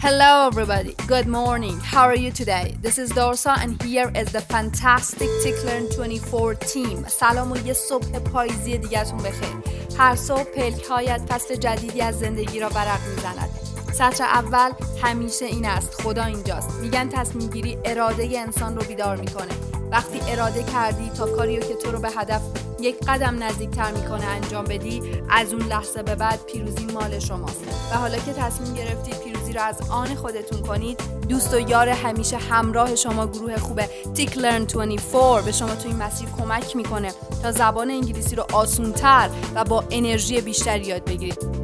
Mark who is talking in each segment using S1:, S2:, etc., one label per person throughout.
S1: Hello everybody, good morning. How are you today? This is Dorsa and here is the fantastic Ticklearn 24 team. سلام و یه صبح پاییزی دیگه‌تون بخیر. هر صبح پلک‌هایت فصل جدیدی از زندگی را برق می‌زند. سطر اول همیشه این است: خدا اینجاست. میگن تصمیم گیری اراده انسان رو بیدار میکنه. وقتی اراده کردی تا کاریو که تو رو به هدف یک قدم نزدیکتر میکنه انجام بدی، از اون لحظه به بعد پیروزی مال شماست. و حالا که تصمیم گرفتید پیروزی رو از آن خودتون کنید، دوست و یار همیشه همراه شما گروه خوب Ticklearn 24 به شما تو این مسیر کمک میکنه تا زبان انگلیسی رو آسونتر و با انرژی بیشتری یاد بگیرید.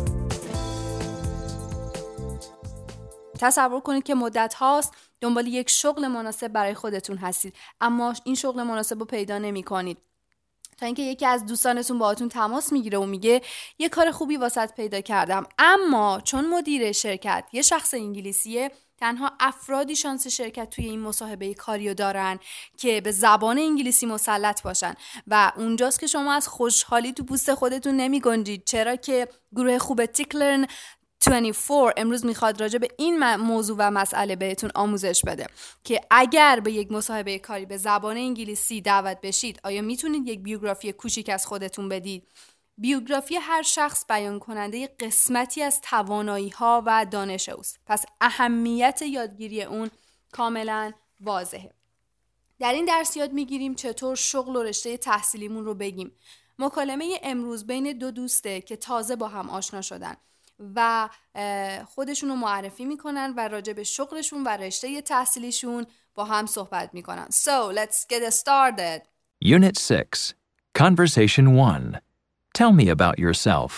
S1: تصور کنید که مدت هاست دنبال یک شغل مناسب برای خودتون هستید، اما این شغل مناسب رو پیدا نمی کنید. تا اینکه یکی از دوستانتون باهاتون تماس میگیره و میگه یه کار خوبی واسط پیدا کردم، اما چون مدیر شرکت یه شخص انگلیسیه، تنها افرادی شانس شرکت توی این مصاحبه کاریو دارن که به زبان انگلیسی مسلط باشن و اونجاست که شما از خوشحالی تو پوست خودتون نمی گنجید، چرا که گروه خوب Ticklearn 24 امروز میخواد راجع به این موضوع و مسئله بهتون آموزش بده که اگر به یک مصاحبه کاری به زبان انگلیسی دعوت بشید، آیا میتونید یک بیوگرافی کوچیک از خودتون بدید؟ بیوگرافی هر شخص بیان کننده قسمتی از توانایی‌ها و دانش اوست، پس اهمیت یادگیری اون کاملا واضحه. در این درس یاد میگیریم چطور شغل و رشته تحصیلیمون رو بگیم. مکالمه امروز بین دو دوسته که تازه با هم آشنا شدن و خودشون رو معرفی میکنن و راجع به شغلشون و رشته تحصیلیشون با هم صحبت میکنن. So, let's get started.
S2: Unit 6, Conversation 1. Tell me about yourself.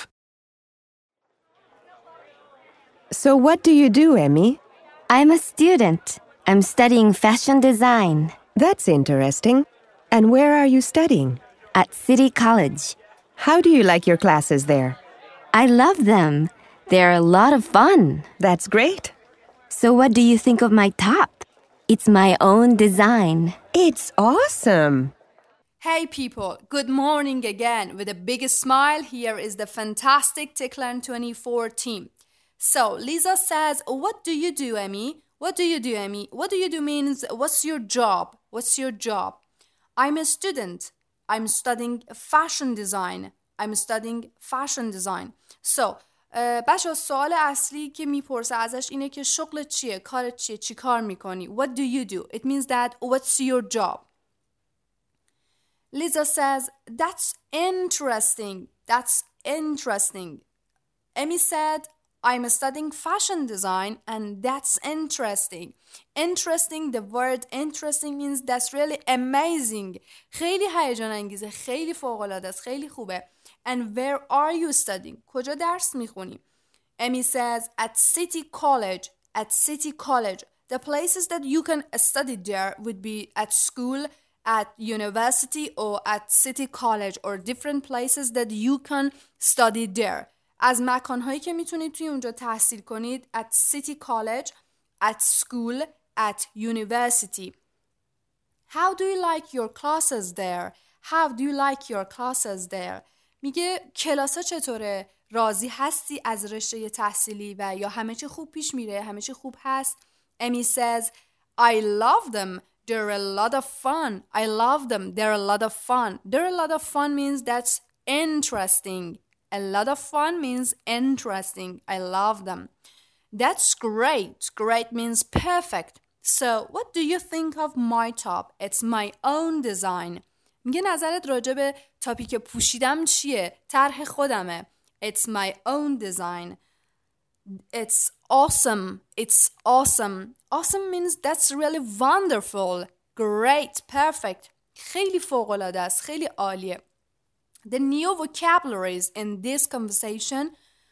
S3: So what do you do, Emmy?
S4: I'm a student. I'm studying fashion design.
S3: That's interesting. And where are you studying?
S4: At City College.
S3: How do you like your classes there?
S4: I love them. They're a lot of fun.
S3: That's great.
S4: So what do you think of my top? It's my own design.
S3: It's awesome.
S1: Hey people, good morning again. With a big smile, here is the fantastic Ticklearn 24 team. So, Lisa says, what do you do, Emmy? What do you do, Emmy? What do you do means, what's your job? What's your job? I'm a student. I'm studying fashion design. I'm studying fashion design. So, بچه سوال اصلی که میپرسه ازش اینه که شغل چیه؟ کارت چیه؟ چی کار میکنی؟ What do you do? It means that what's your job? Lisa says, that's interesting. That's interesting. Emmy said, I'm studying fashion design and that's interesting. Interesting, the word interesting means that's really amazing. خیلی هیجان انگیزه، خیلی فوق‌العاده است، خیلی خوبه. And where are you studying? کجا درس میخونی؟ Emmy says, at City College. At City College. The places that you can study there would be at school, at university, or at City College, or different places that you can study there. از مکانهایی که میتونید توی اونجا تحصیل کنید: at City College, at school, at university. How do you like your classes there? How do you like your classes there? میگه کلاسا چطوره؟ راضی هستی از رشته تحصیلی و یا همه چی خوب پیش میره؟ همه چی خوب هست؟ Emmy says, I love them. They're a lot of fun. I love them. They're a lot of fun. They're a lot of fun means that's interesting. A lot of fun means interesting. I love them. That's great. Great means perfect. So, what do you think of my top? It's my own design. میگه نظرت راجع به تاپی که پوشیدم چیه؟ طرح خودمه. It's my own design. It's awesome. It's awesome. Awesome means that's really wonderful. Great. Perfect. خیلی فوق‌العاده است. خیلی عالیه. The new vocabularies in this conversation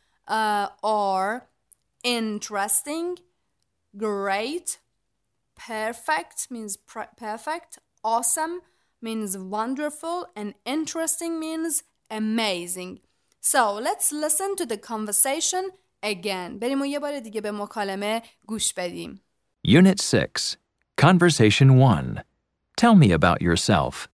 S1: are interesting, great, perfect means perfect, awesome means wonderful, and interesting means amazing. So let's listen to the conversation again. بریم و یه بار دیگه به مکالمه گوش بدیم.
S2: Unit 6, Conversation 1. Tell me about yourself.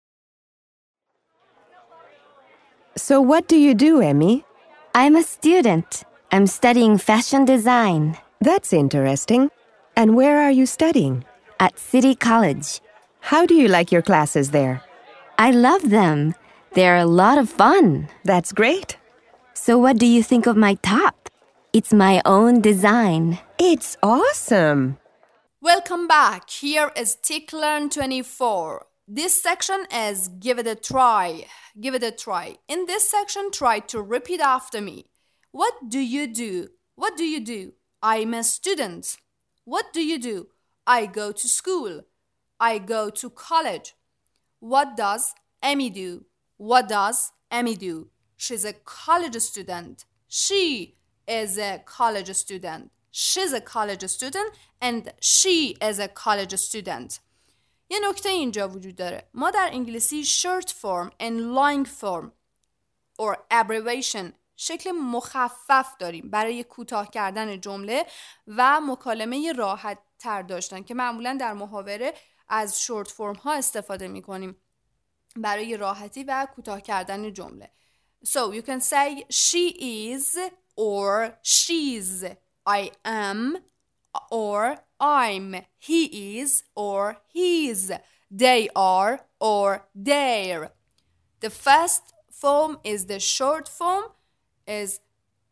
S3: So what do you do, Emmy?
S4: I'm a student. I'm studying fashion design.
S3: That's interesting. And where are you studying?
S4: At City College.
S3: How do you like your classes there?
S4: I love them. They're a lot of fun.
S3: That's great.
S4: So what do you think of my top? It's my own design.
S3: It's awesome.
S1: Welcome back. Here is TickLearn 24. This section is Give It a Try. Give it a try. In this section, try to repeat after me. What do you do? What do you do? I'm a student. What do you do? I go to school. I go to college. What does Emmy do? What does Emmy do? She's a college student. She is a college student. She's a college student and she is a college student. یه نکته اینجا وجود داره. ما در انگلیسی short form and long form or abbreviation شکل مخفف داریم برای کوتاه کردن جمله و مکالمه راحت تر داشتن که معمولا در محاوره از short form ها استفاده می کنیم برای راحتی و کوتاه کردن جمله. So you can say she is or she's, I am or I'm, he is or he's, they are or they're. The first form is the short form is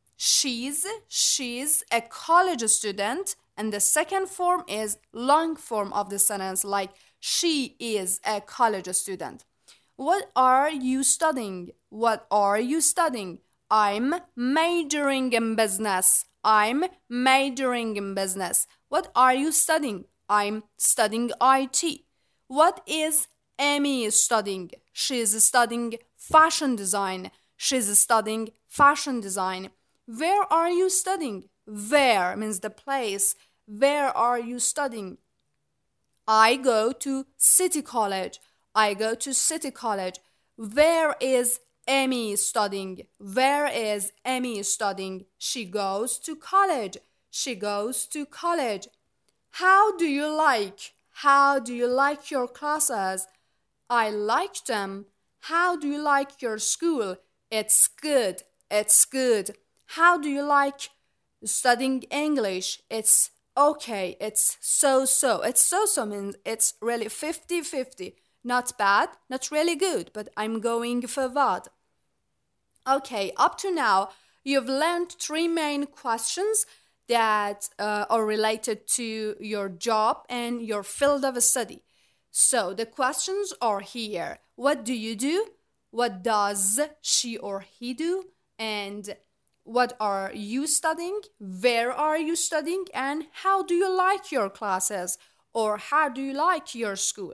S1: she's a college student, and the second form is long form of the sentence like she is a college student. What are you studying? What are you studying? I'm majoring in business. I'm majoring in business. What are you studying? I'm studying IT. What is Amy studying? She's studying fashion design. She's studying fashion design. Where are you studying? Where means the place. Where are you studying? I go to City College. I go to City College. Where is Amy studying? Where is Amy studying? She goes to college. She goes to college. How do you like? How do you like your classes? I like them. How do you like your school? It's good. It's good. How do you like studying English? It's okay. It's so-so. It's so-so means it's really 50-50. Not bad, not really good, but I'm going forward. Okay, up to now, you've learned 3 main questions that are related to your job and your field of study. So the questions are here. What do you do? What does she or he do? And what are you studying? Where are you studying? And how do you like your classes? Or how do you like your school?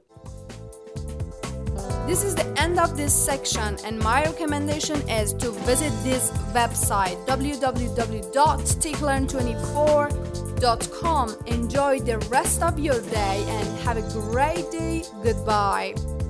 S1: This is the end of this section, and my recommendation is to visit this website www.ticklearn24.com. Enjoy the rest of your day and have a great day. Goodbye.